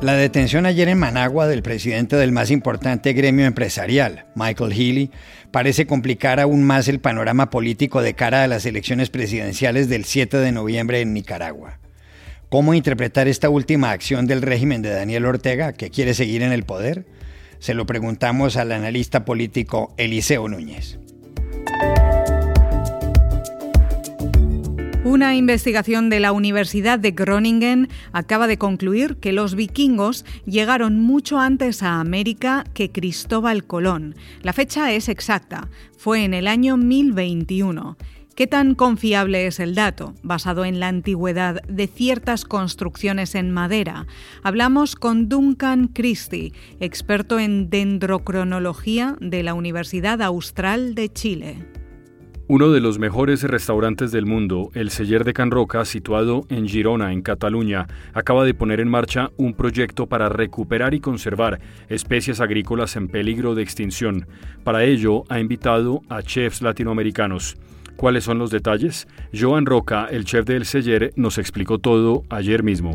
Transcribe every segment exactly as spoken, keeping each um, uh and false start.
La detención ayer en Managua del presidente del más importante gremio empresarial, Michael Healy, parece complicar aún más el panorama político de cara a las elecciones presidenciales del siete de noviembre en Nicaragua. ¿Cómo interpretar esta última acción del régimen de Daniel Ortega, que quiere seguir en el poder? Se lo preguntamos al analista político Eliseo Núñez. Una investigación de la Universidad de Groningen acaba de concluir que los vikingos llegaron mucho antes a América que Cristóbal Colón. La fecha es exacta, fue en el año mil veintiuno. ¿Qué tan confiable es el dato, basado en la antigüedad de ciertas construcciones en madera? Hablamos con Duncan Christie, experto en dendrocronología de la Universidad Austral de Chile. Uno de los mejores restaurantes del mundo, el Celler de Can Roca, situado en Girona, en Cataluña, acaba de poner en marcha un proyecto para recuperar y conservar especies agrícolas en peligro de extinción. Para ello, ha invitado a chefs latinoamericanos. ¿Cuáles son los detalles? Joan Roca, el chef del Celler, nos explicó todo ayer mismo.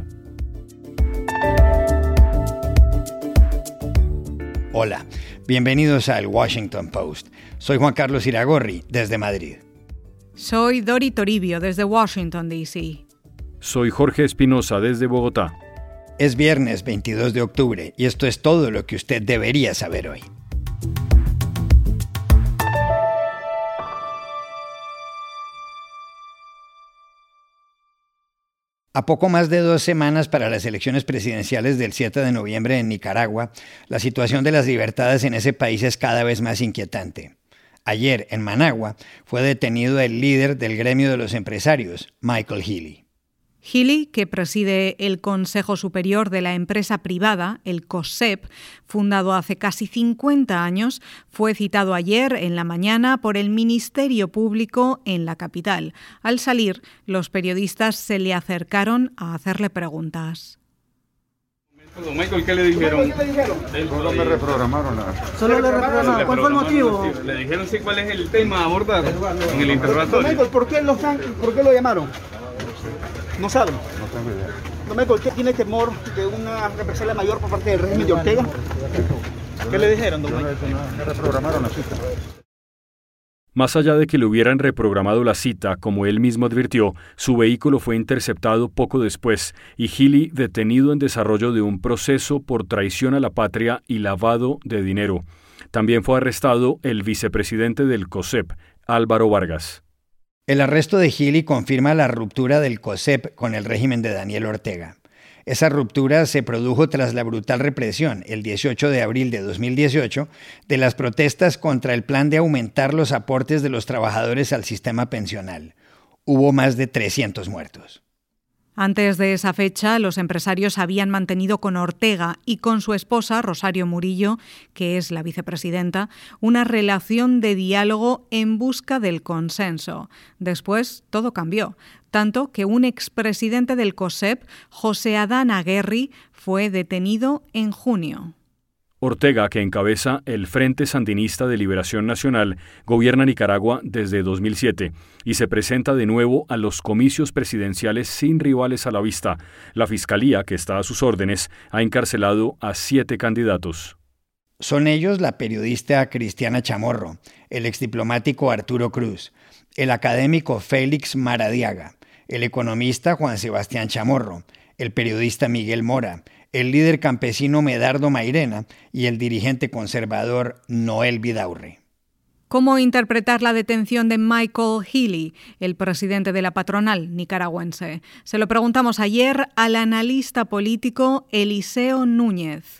Hola, bienvenidos al Washington Post. Soy Juan Carlos Iragorri, desde Madrid. Soy Dori Toribio, desde Washington, D C Soy Jorge Espinosa, desde Bogotá. Es viernes veintidós de octubre y esto es todo lo que usted debería saber hoy. A poco más de dos semanas para las elecciones presidenciales del siete de noviembre en Nicaragua, la situación de las libertades en ese país es cada vez más inquietante. Ayer, en Managua, fue detenido el líder del gremio de los empresarios, Michael Healy. Healy, que preside el Consejo Superior de la Empresa Privada, el COSEP, fundado hace casi cincuenta años, fue citado ayer en la mañana por el Ministerio Público en la capital. Al salir, los periodistas se le acercaron a hacerle preguntas. Don Michael, ¿qué le dijeron? ¿Qué le dijeron? Solo me reprogramaron la... Solo le reprogramaron. ¿Cuál fue el motivo? Le dijeron sí cuál es el tema a abordar en el interrogatorio. Don Michael, ¿por qué lo, ¿por qué lo llamaron? ¿No saben? No tengo idea. Don Michael, ¿qué tiene temor de una represalia mayor por parte del régimen de Ortega? ¿Qué le dijeron, don Michael? Me reprogramaron la cita. Más allá de que le hubieran reprogramado la cita, como él mismo advirtió, su vehículo fue interceptado poco después y Healy detenido en desarrollo de un proceso por traición a la patria y lavado de dinero. También fue arrestado el vicepresidente del COSEP, Álvaro Vargas. El arresto de Healy confirma la ruptura del COSEP con el régimen de Daniel Ortega. Esa ruptura se produjo tras la brutal represión, el dieciocho de abril de dos mil dieciocho, de las protestas contra el plan de aumentar los aportes de los trabajadores al sistema pensional. Hubo más de trescientos muertos. Antes de esa fecha, los empresarios habían mantenido con Ortega y con su esposa, Rosario Murillo, que es la vicepresidenta, una relación de diálogo en busca del consenso. Después, todo cambió, tanto que un expresidente del COSEP, José Adán Aguerri, fue detenido en junio. Ortega, que encabeza el Frente Sandinista de Liberación Nacional, gobierna Nicaragua desde dos mil siete y se presenta de nuevo a los comicios presidenciales sin rivales a la vista. La Fiscalía, que está a sus órdenes, ha encarcelado a siete candidatos. Son ellos la periodista Cristiana Chamorro, el exdiplomático Arturo Cruz, el académico Félix Maradiaga, el economista Juan Sebastián Chamorro, el periodista Miguel Mora, el líder campesino Medardo Mairena y el dirigente conservador Noel Vidaurre. ¿Cómo interpretar la detención de Michael Healy, el presidente de la patronal nicaragüense? Se lo preguntamos ayer al analista político Eliseo Núñez.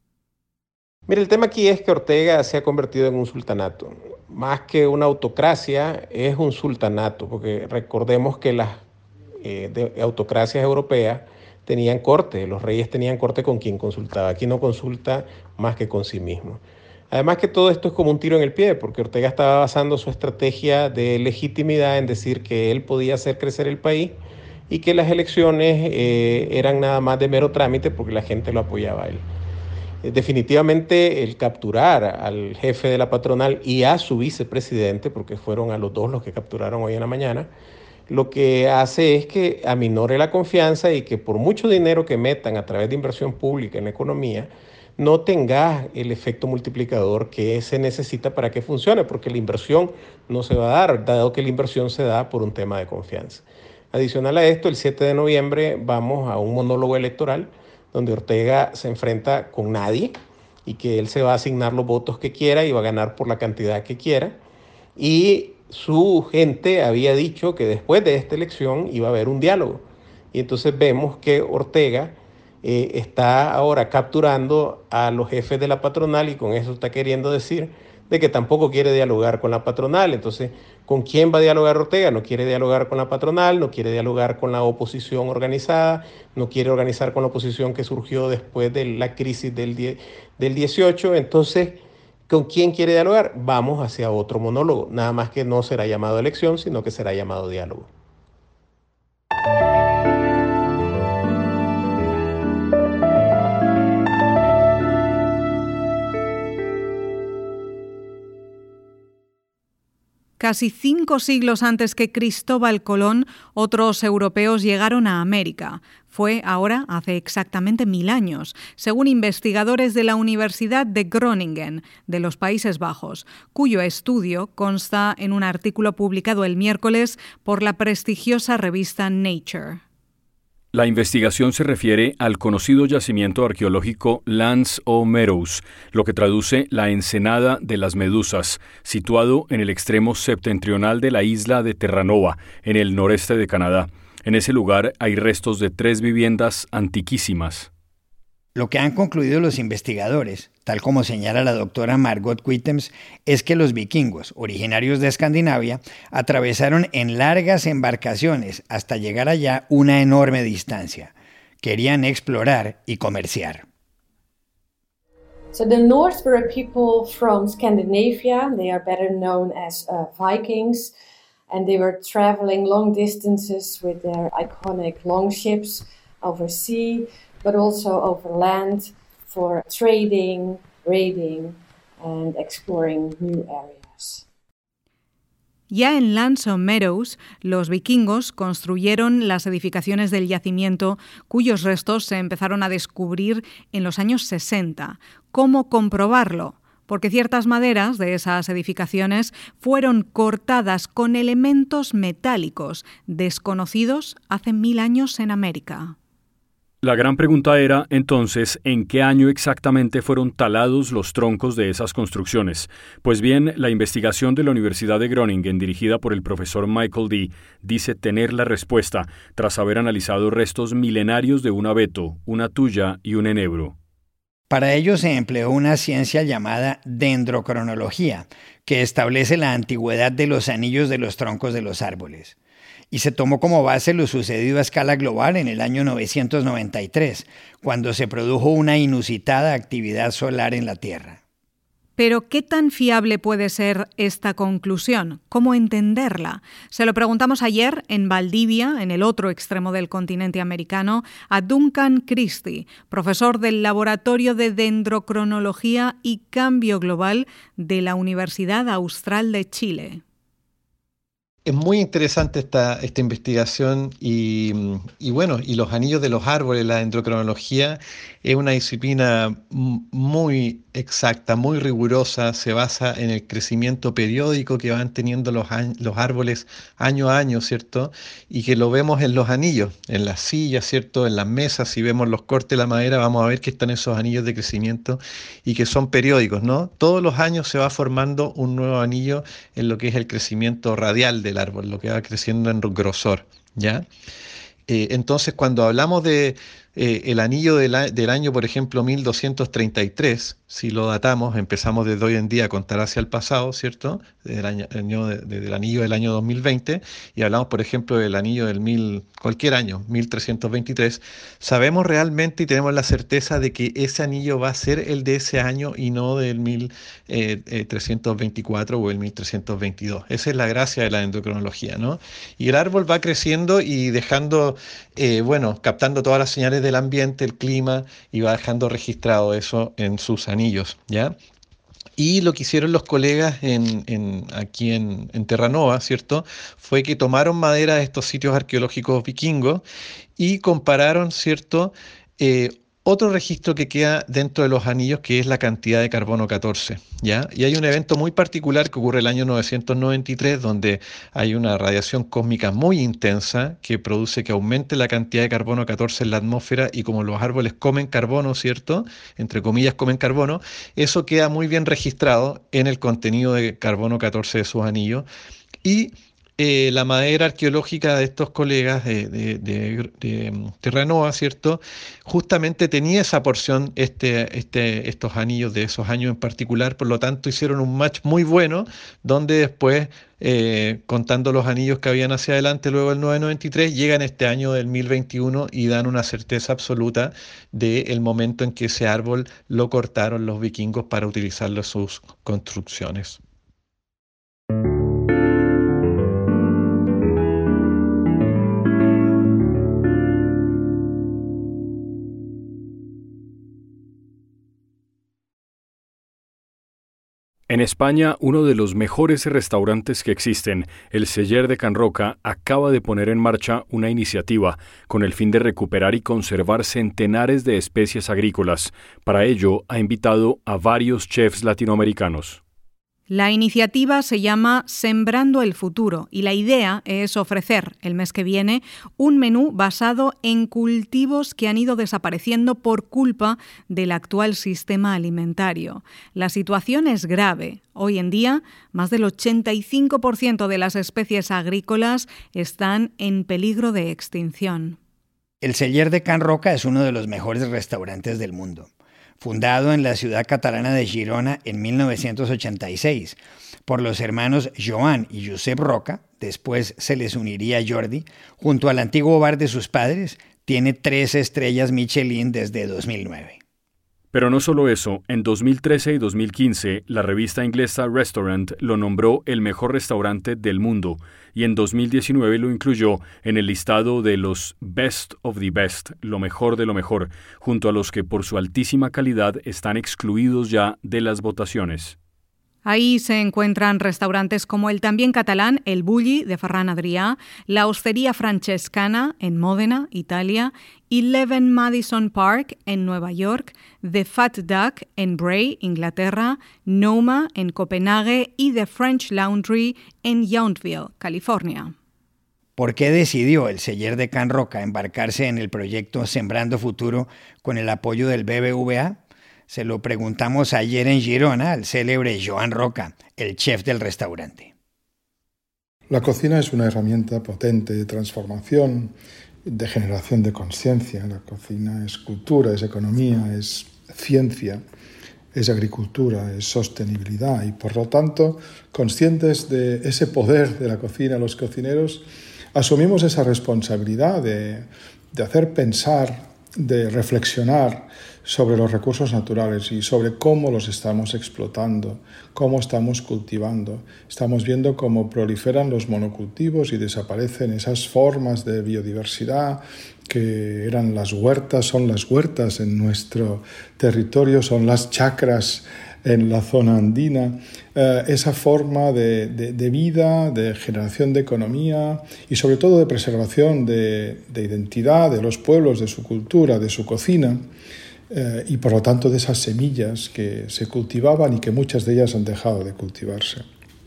Mire, el tema aquí es que Ortega se ha convertido en un sultanato. Más que una autocracia, es un sultanato, porque recordemos que las eh, de autocracias europeas tenían corte, los reyes tenían corte con quien consultaba. Aquí no consulta más que con sí mismo. Además que todo esto es como un tiro en el pie, porque Ortega estaba basando su estrategia de legitimidad en decir que él podía hacer crecer el país y que las elecciones eh, eran nada más de mero trámite porque la gente lo apoyaba a él. Eh, definitivamente el capturar al jefe de la patronal y a su vicepresidente, porque fueron a los dos los que capturaron hoy en la mañana, lo que hace es que aminore la confianza y que por mucho dinero que metan a través de inversión pública en la economía, no tenga el efecto multiplicador que se necesita para que funcione, porque la inversión no se va a dar, dado que la inversión se da por un tema de confianza. Adicional a esto, el siete de noviembre vamos a un monólogo electoral donde Ortega se enfrenta con nadie y que él se va a asignar los votos que quiera y va a ganar por la cantidad que quiera. Y su gente había dicho que después de esta elección iba a haber un diálogo. Y entonces vemos que Ortega eh, está ahora capturando a los jefes de la patronal y con eso está queriendo decir de que tampoco quiere dialogar con la patronal. Entonces, ¿con quién va a dialogar Ortega? No quiere dialogar con la patronal, no quiere dialogar con la oposición organizada, no quiere organizar con la oposición que surgió después de la crisis del, del dieciocho. Entonces, ¿con quién quiere dialogar? Vamos hacia otro monólogo, nada más que no será llamado elección, sino que será llamado diálogo. Casi cinco siglos antes que Cristóbal Colón, otros europeos llegaron a América. Fue ahora hace exactamente mil años, según investigadores de la Universidad de Groningen, de los Países Bajos, cuyo estudio consta en un artículo publicado el miércoles por la prestigiosa revista Nature. La investigación se refiere al conocido yacimiento arqueológico L'Anse aux Meadows, lo que traduce la ensenada de las medusas, situado en el extremo septentrional de la isla de Terranova, en el noreste de Canadá. En ese lugar hay restos de tres viviendas antiquísimas. Lo que han concluido los investigadores, tal como señala la doctora Margot Quitems, es que los vikingos, originarios de Escandinavia, atravesaron en largas embarcaciones hasta llegar allá una enorme distancia. Querían explorar y comerciar. So the Norse were a people from Scandinavia. They are better known as uh, Vikings. And they were traveling long distances with their iconic longships over sea, but also over land for trading, raiding, and exploring new areas. Ya en L'Anse aux Meadows, los vikingos construyeron las edificaciones del yacimiento cuyos restos se empezaron a descubrir en los años sesenta. ¿Cómo comprobarlo? Porque ciertas maderas de esas edificaciones fueron cortadas con elementos metálicos desconocidos hace mil años en América. La gran pregunta era, entonces, ¿en qué año exactamente fueron talados los troncos de esas construcciones? Pues bien, la investigación de la Universidad de Groningen, dirigida por el profesor Michael Dee, dice tener la respuesta tras haber analizado restos milenarios de un abeto, una tuya y un enebro. Para ello se empleó una ciencia llamada dendrocronología, que establece la antigüedad de los anillos de los troncos de los árboles. Y se tomó como base lo sucedido a escala global en el año novecientos noventa y tres, cuando se produjo una inusitada actividad solar en la Tierra. Pero, ¿qué tan fiable puede ser esta conclusión? ¿Cómo entenderla? Se lo preguntamos ayer en Valdivia, en el otro extremo del continente americano, a Duncan Christie, profesor del Laboratorio de Dendrocronología y Cambio Global de la Universidad Austral de Chile. Es muy interesante esta, esta investigación y, y bueno, y los anillos de los árboles, la dendrocronología, es una disciplina muy exacta, muy rigurosa, se basa en el crecimiento periódico que van teniendo los, los árboles año a año, ¿cierto? Y que lo vemos en los anillos, en las sillas, ¿cierto? En las mesas, si vemos los cortes de la madera, vamos a ver que están esos anillos de crecimiento y que son periódicos, ¿no? Todos los años se va formando un nuevo anillo en lo que es el crecimiento radial del árbol, lo que va creciendo en grosor, ¿ya? Eh, entonces, cuando hablamos de eh, el anillo del, del año, por ejemplo, mil doscientos treinta y tres, si lo datamos, empezamos desde hoy en día a contar hacia el pasado, ¿cierto? Desde el año, año de, desde el anillo del año dos mil veinte, y hablamos, por ejemplo, del anillo del mil, cualquier año, mil trescientos veintitrés, sabemos realmente y tenemos la certeza de que ese anillo va a ser el de ese año y no del mil trescientos veinticuatro o el mil trescientos veintidós. Esa es la gracia de la dendrocronología, ¿no? Y el árbol va creciendo y dejando, eh, bueno, captando todas las señales del ambiente, el clima, y va dejando registrado eso en sus anillos, ¿ya? Y lo que hicieron los colegas en, en, aquí en, en Terranova, ¿cierto?, fue que tomaron madera de estos sitios arqueológicos vikingos y compararon, ¿cierto?, eh, otro registro que queda dentro de los anillos, que es la cantidad de carbono catorce, ¿ya? Y hay un evento muy particular que ocurre el año novecientos noventa y tres, donde hay una radiación cósmica muy intensa que produce que aumente la cantidad de carbono catorce en la atmósfera, y como los árboles comen carbono, ¿cierto?, entre comillas comen carbono, eso queda muy bien registrado en el contenido de carbono catorce de sus anillos. Y Eh, la madera arqueológica de estos colegas de, de, de, de Terranova, ¿cierto?, justamente tenía esa porción, este, este, estos anillos de esos años en particular, por lo tanto hicieron un match muy bueno, donde después, eh, contando los anillos que habían hacia adelante luego del novecientos noventa y tres, llegan este año del mil veintiuno y dan una certeza absoluta del momento en que ese árbol lo cortaron los vikingos para utilizarlo en sus construcciones. En España, uno de los mejores restaurantes que existen, el Celler de Can Roca, acaba de poner en marcha una iniciativa con el fin de recuperar y conservar centenares de especies agrícolas. Para ello, ha invitado a varios chefs latinoamericanos. La iniciativa se llama Sembrando el Futuro y la idea es ofrecer el mes que viene un menú basado en cultivos que han ido desapareciendo por culpa del actual sistema alimentario. La situación es grave. Hoy en día, más del ochenta y cinco por ciento de las especies agrícolas están en peligro de extinción. El Celler de Can Roca es uno de los mejores restaurantes del mundo. Fundado en la ciudad catalana de Girona en mil novecientos ochenta y seis por los hermanos Joan y Josep Roca, después se les uniría Jordi, junto al antiguo bar de sus padres, tiene tres estrellas Michelin desde dos mil nueve. Pero no solo eso, en dos mil trece y dos mil quince, la revista inglesa Restaurant lo nombró el mejor restaurante del mundo y en dos mil diecinueve lo incluyó en el listado de los Best of the Best, lo mejor de lo mejor, junto a los que por su altísima calidad están excluidos ya de las votaciones. Ahí se encuentran restaurantes como el también catalán El Bulli de Ferran Adrià, la Hostería Francescana en Módena, Italia, Eleven Madison Park en Nueva York, The Fat Duck en Bray, Inglaterra, Noma en Copenhague y The French Laundry en Yountville, California. ¿Por qué decidió el Celler de Can Roca embarcarse en el proyecto Sembrando Futuro con el apoyo del B B V A? Se lo preguntamos ayer en Girona al célebre Joan Roca, el chef del restaurante. La cocina es una herramienta potente de transformación, de generación de conciencia. La cocina es cultura, es economía, es ciencia, es agricultura, es sostenibilidad y, por lo tanto, conscientes de ese poder de la cocina, los cocineros asumimos esa responsabilidad de, de hacer pensar, de reflexionar sobre los recursos naturales y sobre cómo los estamos explotando, cómo estamos cultivando. Estamos viendo cómo proliferan los monocultivos y desaparecen esas formas de biodiversidad que eran las huertas, son las huertas en nuestro territorio, son las chacras en la zona andina, eh, esa forma de, de, de vida, de generación de economía y sobre todo de preservación de, de identidad de los pueblos, de su cultura, de su cocina, eh, y por lo tanto de esas semillas que se cultivaban y que muchas de ellas han dejado de cultivarse.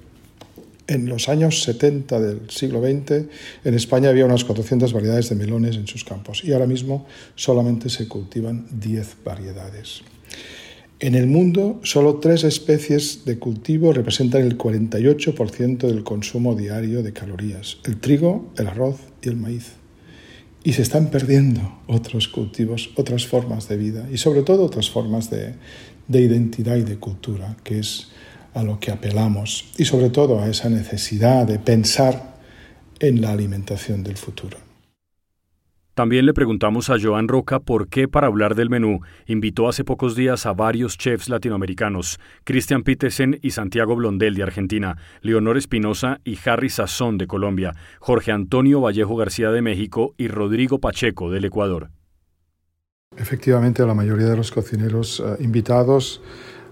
En los años setenta del siglo veinte, en España había unas cuatrocientas variedades de melones en sus campos y ahora mismo solamente se cultivan diez variedades. En el mundo, solo tres especies de cultivo representan el cuarenta y ocho por ciento del consumo diario de calorías: el trigo, el arroz y el maíz. Y se están perdiendo otros cultivos, otras formas de vida y sobre todo otras formas de, de identidad y de cultura, que es a lo que apelamos y sobre todo a esa necesidad de pensar en la alimentación del futuro. También le preguntamos a Joan Roca por qué, para hablar del menú, invitó hace pocos días a varios chefs latinoamericanos, Christian Petersen y Santiago Blondel de Argentina, Leonor Espinosa y Harry Sazón de Colombia, Jorge Antonio Vallejo García de México y Rodrigo Pacheco del Ecuador. Efectivamente, la mayoría de los cocineros uh, invitados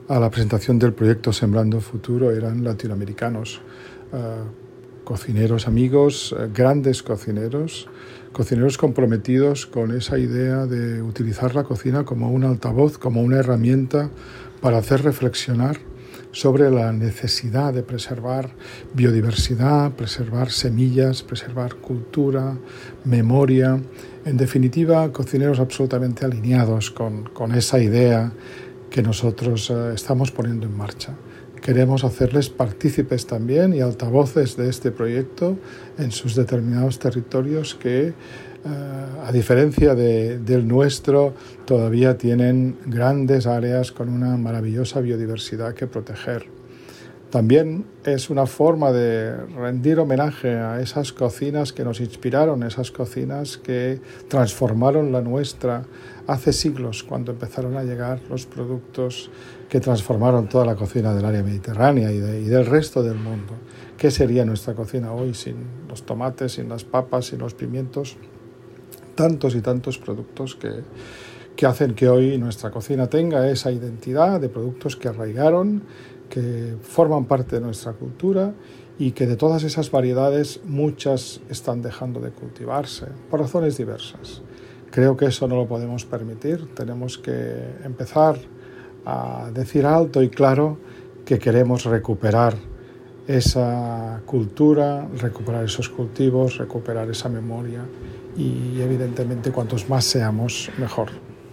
a la presentación del proyecto Sembrando Futuro eran latinoamericanos, uh, cocineros amigos, uh, grandes cocineros, cocineros comprometidos con esa idea de utilizar la cocina como un altavoz, como una herramienta para hacer reflexionar sobre la necesidad de preservar biodiversidad, preservar semillas, preservar cultura, memoria. En definitiva, cocineros absolutamente alineados con, con esa idea que nosotros eh, estamos poniendo en marcha. Queremos hacerles partícipes también y altavoces de este proyecto en sus determinados territorios que, Uh, a diferencia de, del nuestro, todavía tienen grandes áreas con una maravillosa biodiversidad que proteger. También es una forma de rendir homenaje a esas cocinas que nos inspiraron, esas cocinas que transformaron la nuestra hace siglos, cuando empezaron a llegar los productos que transformaron toda la cocina del área mediterránea y, de, y del resto del mundo. ¿Qué sería nuestra cocina hoy sin los tomates, sin las papas, sin los pimientos? Tantos y tantos productos que, que hacen que hoy nuestra cocina tenga esa identidad de productos que arraigaron, que forman parte de nuestra cultura y que de todas esas variedades muchas están dejando de cultivarse por razones diversas. Creo que eso no lo podemos permitir. Tenemos que empezar a decir alto y claro que queremos recuperar esa cultura, recuperar esos cultivos, recuperar esa memoria. Y evidentemente cuantos más seamos, mejor.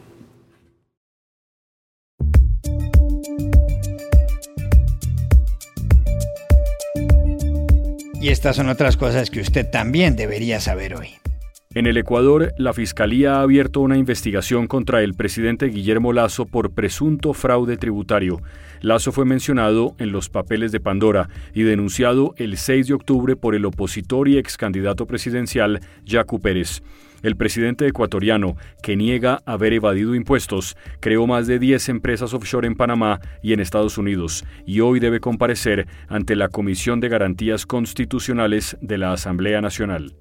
Y estas son otras cosas que usted también debería saber hoy. En el Ecuador, la Fiscalía ha abierto una investigación contra el presidente Guillermo Lasso por presunto fraude tributario. Lasso fue mencionado en los papeles de Pandora y denunciado el seis de octubre por el opositor y ex candidato presidencial Yacu Pérez. El presidente ecuatoriano, que niega haber evadido impuestos, creó más de diez empresas offshore en Panamá y en Estados Unidos y hoy debe comparecer ante la Comisión de Garantías Constitucionales de la Asamblea Nacional.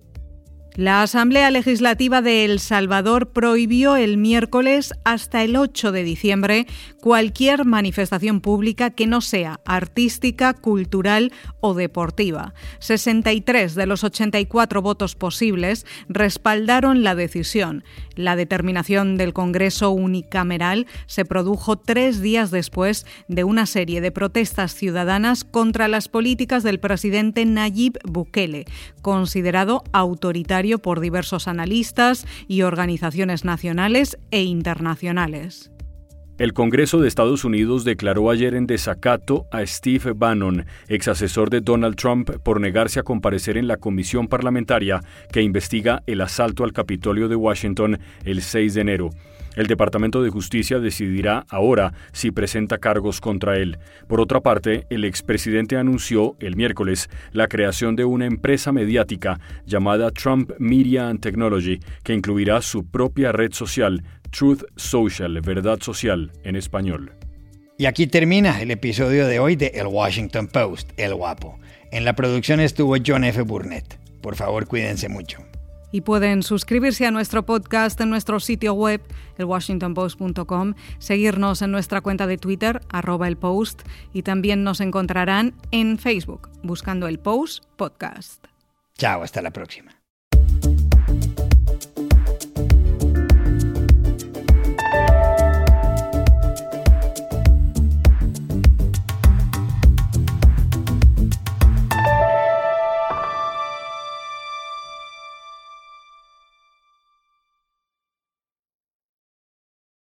La Asamblea Legislativa de El Salvador prohibió el miércoles hasta el ocho de diciembre cualquier manifestación pública que no sea artística, cultural o deportiva. sesenta y tres de los ochenta y cuatro votos posibles respaldaron la decisión. La determinación del Congreso unicameral se produjo tres días después de una serie de protestas ciudadanas contra las políticas del presidente Nayib Bukele, considerado autoritario por diversos analistas y organizaciones nacionales e internacionales. El Congreso de Estados Unidos declaró ayer en desacato a Steve Bannon, ex asesor de Donald Trump, por negarse a comparecer en la comisión parlamentaria que investiga el asalto al Capitolio de Washington el seis de enero. El Departamento de Justicia decidirá ahora si presenta cargos contra él. Por otra parte, el expresidente anunció el miércoles la creación de una empresa mediática llamada Trump Media and Technology, que incluirá su propia red social, Truth Social, Verdad Social, en español. Y aquí termina el episodio de hoy de El Washington Post, El Guapo. En la producción estuvo John F. Burnett. Por favor, cuídense mucho. Y pueden suscribirse a nuestro podcast en nuestro sitio web, el washington post punto com, seguirnos en nuestra cuenta de Twitter, arroba el Post, y también nos encontrarán en Facebook, buscando el Post Podcast. Chao, hasta la próxima.